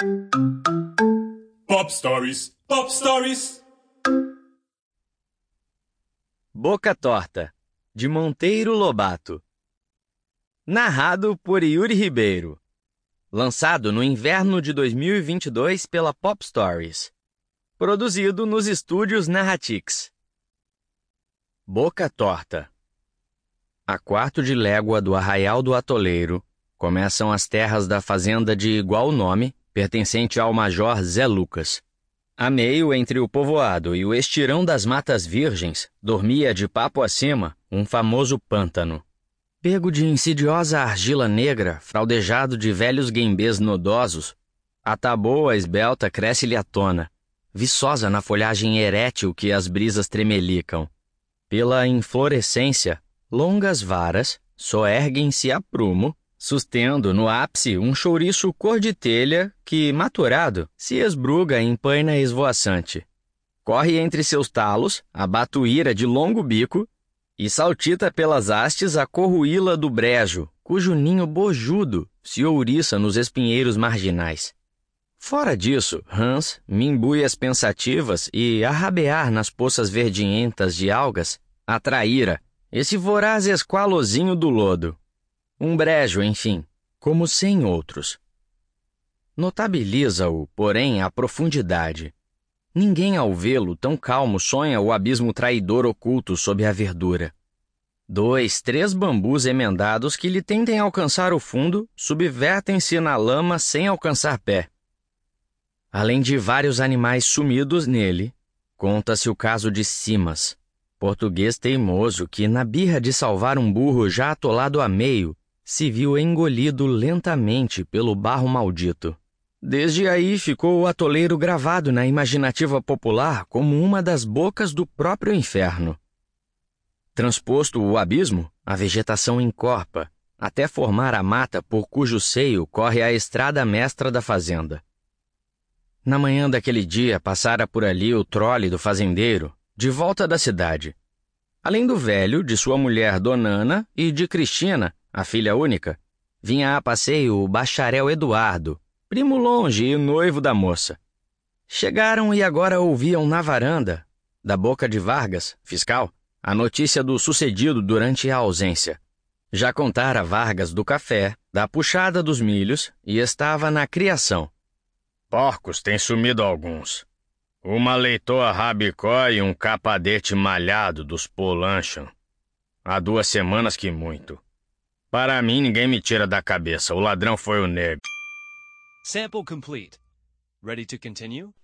Pop Stories, Pop Stories. Boca Torta, de Monteiro Lobato. Narrado por Yuri Ribeiro. Lançado no inverno de 2022 pela Pop Stories. Produzido nos estúdios Narratix. Boca Torta. A 4 de légua do Arraial do Atoleiro, começam as terras da fazenda de igual nome, pertencente ao Major Zé Lucas. A meio entre o povoado e o estirão das Matas Virgens, dormia de papo acima um famoso pântano. Pego de insidiosa argila negra, fraudejado de velhos guembês nodosos, a taboa esbelta cresce-lhe à tona, viçosa na folhagem erétil que as brisas tremelicam. Pela inflorescência, longas varas soerguem-se a prumo, sustendo no ápice um chouriço cor de telha que, maturado, se esbruga em paina esvoaçante. Corre entre seus talos a batuíra de longo bico e saltita pelas hastes a corruíla do brejo, cujo ninho bojudo se ouriça nos espinheiros marginais. Fora disso, rãs, mimbuias pensativas e arrabear nas poças verdinhentas de algas, atraíra esse voraz esqualozinho do lodo. Um brejo, enfim, como cem outros. Notabiliza-o, porém, a profundidade. Ninguém ao vê-lo tão calmo sonha o abismo traidor oculto sob a verdura. 2, 3 bambus emendados que lhe tentem alcançar o fundo subvertem-se na lama sem alcançar pé. Além de vários animais sumidos nele, conta-se o caso de Simas, português teimoso que, na birra de salvar um burro já atolado a meio, se viu engolido lentamente pelo barro maldito. Desde aí ficou o atoleiro gravado na imaginativa popular como uma das bocas do próprio inferno. Transposto o abismo, a vegetação encorpa, até formar a mata por cujo seio corre a estrada mestra da fazenda. Na manhã daquele dia passara por ali o trole do fazendeiro, de volta da cidade. Além do velho, de sua mulher Dona Ana e de Cristina, a filha única, vinha a passeio o bacharel Eduardo, primo longe e noivo da moça. Chegaram e agora ouviam na varanda, da boca de Vargas, fiscal, a notícia do sucedido durante a ausência. Já contara Vargas do café, da puxada dos milhos e estava na criação. Porcos têm sumido alguns. Uma leitoa rabicó e um capadete malhado dos Polanchan. Há 2 semanas que muito. Para mim, ninguém me tira da cabeça. O ladrão foi o negro. Sample complete. Ready to continue?